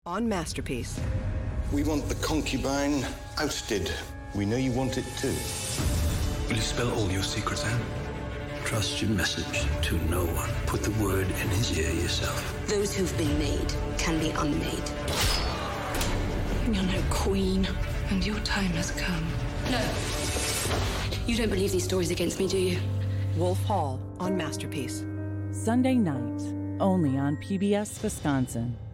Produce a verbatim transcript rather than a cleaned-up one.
On Masterpiece. We want the concubine ousted. We know you want it too. Will you spell all your secrets, Anne? Trust your message to no one. Put the word in his ear yourself. Those who've been made can be unmade. You're no queen, and your time has come. No. You don't believe these stories against me, do you? Wolf Hall on Masterpiece. Sunday night, only on P B S Wisconsin.